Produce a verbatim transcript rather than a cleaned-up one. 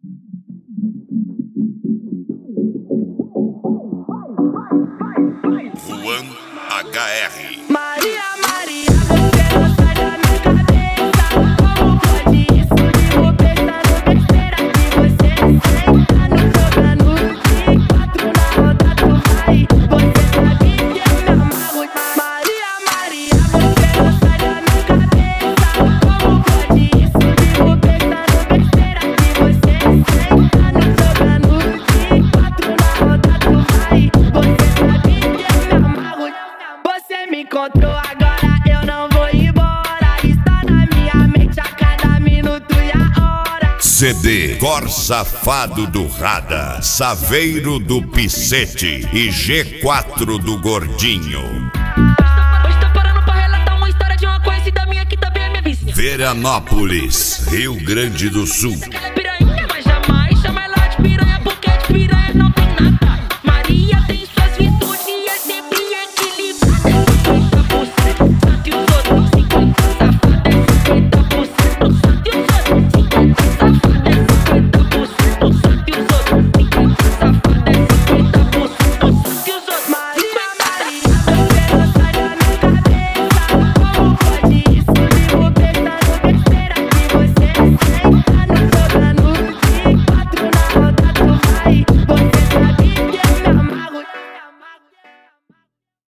Juan H R. Maria, Maria, você não sai da minha cabeça. Como pode isso? Vivo pensando besteira que você senta no jogando vinte e quatro na roda tu vai. Você sabe que eu me amarro. Maria, Maria, você não sai da minha cabeça. Como pode isso? Vivo pensando besteira que você senta no jogando vinte e quatro na roda tu vai. Você sabe que eu me amarro. Você me encontrou agora, eu não vou embora. Está na minha mente a cada minuto e a hora. C D Cor Safado do Rada, Saveiro do Picete e G quatro do Gordinho. Hoje tô parando pra relatar uma história de uma conhecida minha que também é minha vizinha. Veranópolis, Rio Grande do Sul.